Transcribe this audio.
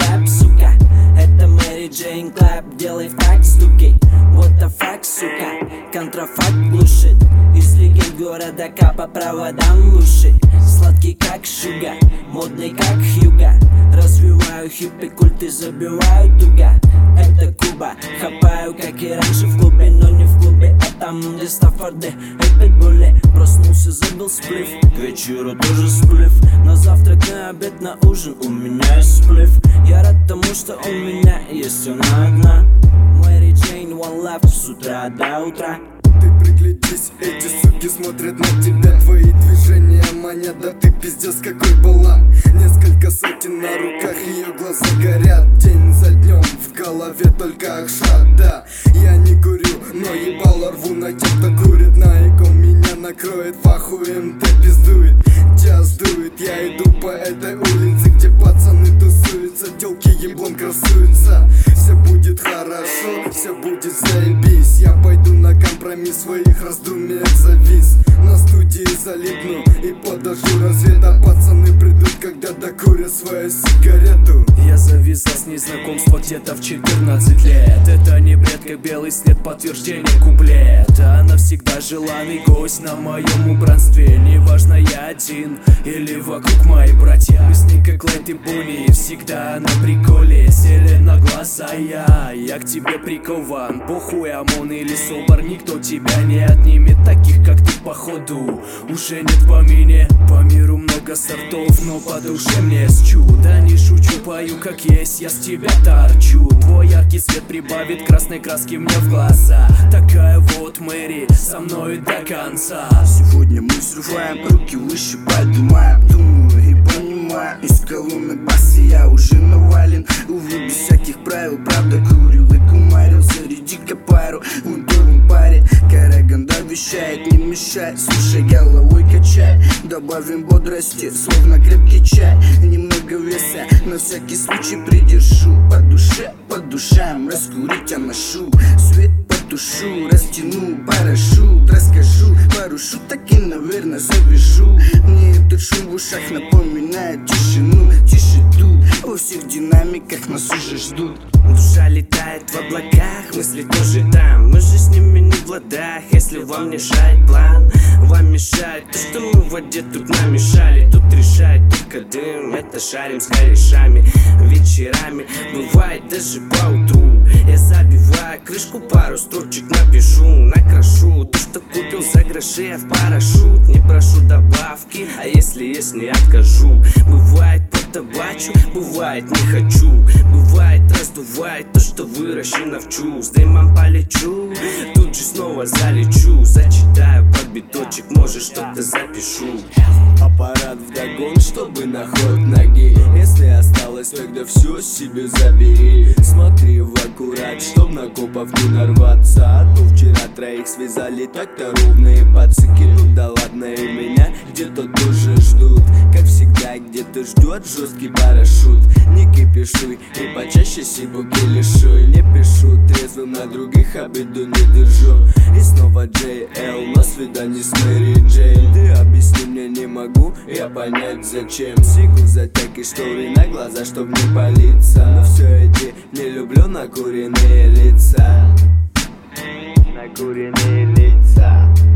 рэп, сука. Это Мэри Джейн Клэп, делай в так стуки. What the fuck, сука, контрафакт глушит. Из легенд города по проводам в уши. Сладкий как шуга, модный как Хьюга. Развиваю хиппи культы, забиваю туго. Это Куба, хапаю как и раньше в клубе, но не в клубе, а там где Стаффорды и питбули. Проснулся, забыл сплив, к вечеру тоже сплив. На завтрак, на обед, на ужин у меня есть сплив. Я рад тому, что у меня есть она одна. Мэри Джейн, one love, с утра до утра. Ты приглядись, эти суки смотрят на тебя. Твои движения манят, да ты пиздец какой была. Несколько сотен на руках, ее глаза горят. День за днем, в голове только акшат, да. Я не курю, но ебало рву на тех, кто курит. На эко меня накроет, пахуем, да пиздует. Час дует, я иду по этой улице, где пацаны тусуются, тёлки еблом красуются. Все будет хорошо, все будет заебись. Я пойду на компромисс, своих раздумьях завис. На студии залипну и подожду рассвета. Пацаны придут, когда докурят свою сигарету. Я завязал с ней знакомство где-то в 14 лет. Это не бред, как белый след, подтверждение куплета. Она всегда желанный гость на моем убранстве. Неважно, я один или вокруг мои братья. Мы с ней как Лайт и Бонни, всегда на приколе. Сели на глаза, я к тебе прикован. Похуй, ОМОН или СОБР, никто тебя не отнимет. Таких как ты походу уже нет в помине. По миру много сортов, но по душе мне с чудо. Не шучу, пою как есть, я с тебя торчу. Твой яркий свет прибавит красной краски мне в глаза. Такая вот Мэри, со мною до конца. Сегодня мы взрываем, руки выше поднимаем. Думаю и понимаю, из колонны басы я уже навален. Увы, без всяких правил, правда курил и кумарился. Редика пару, в удобном паре. Караганда вещает, не мешай, слушай, головой качай. Добавим бодрости, словно крепкий чай. Немного веса, на всякий случай придержу. По душам, раскурить я ношу. Свет потушу, растяну парашют. Расскажу пару шуток и, наверное, завяжу. Мне этот шум в ушах напоминает тишину. Тише тут, во всех динамиках нас уже ждут. Душа летает в облаках, мысли тоже там. Мы же с ними не в ладах, если вам мешает план. Вам мешает то, что мы в воде тут намешали. Тут решает только дым, это шарим с корешами. Вечерами бывает даже поутру. Я забиваю крышку, пару строчек напишу. Накрашу то, что купил за гроши, я в парашют. Не прошу добавки, а если есть, не откажу. Бывает потабачу, бывает не хочу. Бывает раздувает то, что выращено в чу. С дымом полечу, тут же снова залечу. Зачитаю под биточек, может что-то запишу. Аппарат вдогон, чтобы на ход ноги. Если осталось, тогда все себе забери. Смотри в аккурат, чтоб на копов не нарваться. А то вчера троих связали, так-то ровные пацаки. Ну да ладно, и меня где-то тоже ждут. Как всегда, где-то ждет жесткий парашют. Не кипишуй и почаще сибуки лишуй. Не пишу трезвым, на других обиду не держу. И снова JL на свидании с Мэри Джейн. Ты объясни мне не могу, я понять зачем. Сигу затяки шторы на глаза, чтоб не палиться. Но все эти не люблю накуренные лица. Накуренные лица.